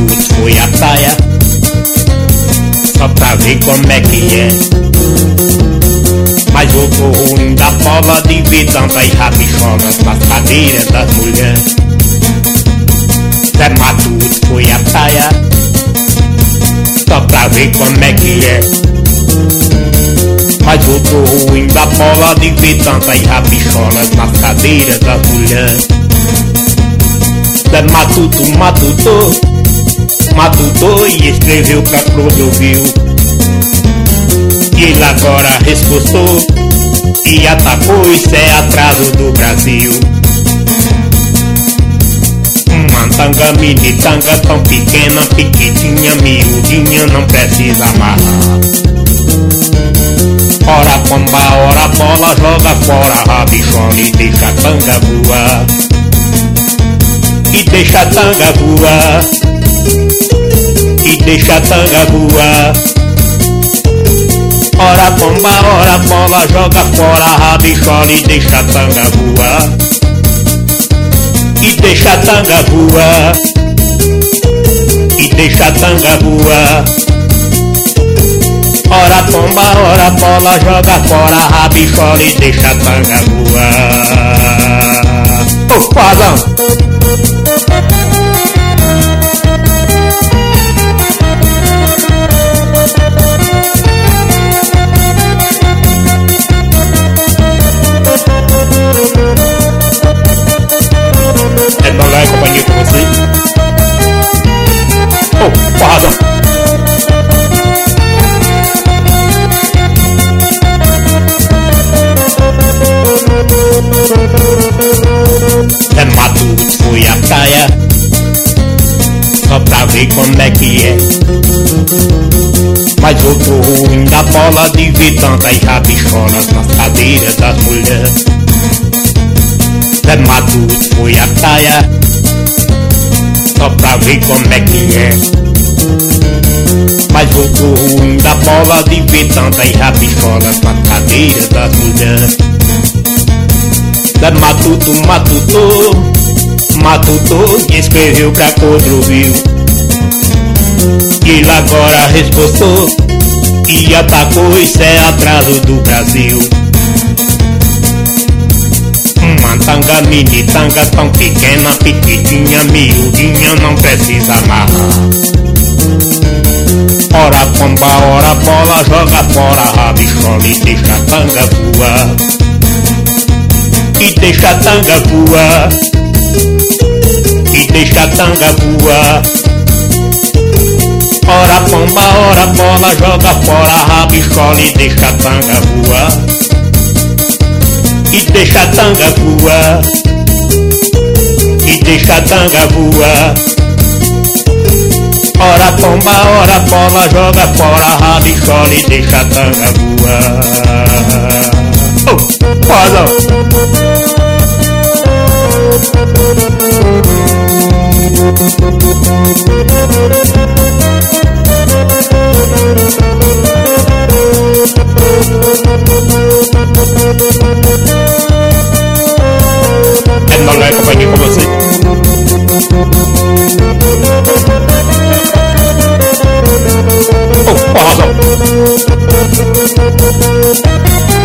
Matutos foi à praia só pra ver como é que é. Mas voltou ruim da bola de ver tantas rabicholas nas cadeiras das mulheres. Zé Matutos foi à praia só pra ver como é que é. Mas voltou ruim da bola de ver tantas rabicholas nas cadeiras das mulheres. Zé Matuto matutou e escreveu pra Clodovil. E ele agora respostou e atacou, isso é atraso do Brasil. Uma tanga, mini tanga tão pequena, piquitinha, miudinha, não precisa amarrar. Ora pomba, ora bola, joga fora a rabichola e deixa a tanga voar. E deixa a tanga voar. E deixa a tanga voar. Ora pomba, ora bola, joga fora a rabichola e deixa a tanga voar. E deixa a tanga voar. E deixa a tanga voar. Ora pomba, ora bola, joga fora a rabichola e deixa a tanga voar. Ô, padrão! É Dolé e companhia com você. Ô, padrão! Zé Matutos foi à praia só pra ver como é que é. Mas voltou ruim da bola de ver tantas rabicholas nas cadeiras das mulheres. Zé Matutos foi à praia só pra ver como é que é. Mas voltou ruim da bola de ver tantas rabicholas nas cadeiras das mulheres. Zé matutou e escreveu pra Clodovil. E ele agora respostou e atacou, isso é atraso do Brasil. Uma tanga, mini tanga tão pequena, piquitinha, miudinha, não precisa amarrar. Ora pomba, ora bola, joga fora a rabichola e deixa a tanga voar. E deixa a tanga voar. E deixa a tanga voar. Ora pomba, ora bola, joga fora a rabichola e deixa a tanga voar. E deixa a tanga voar. E deixa a tanga voar. Ora pomba, ora bola, joga fora a rabichola e deixa a tanga voar. Oh, padrão! É Dolé e companhia com você. Oh, razão.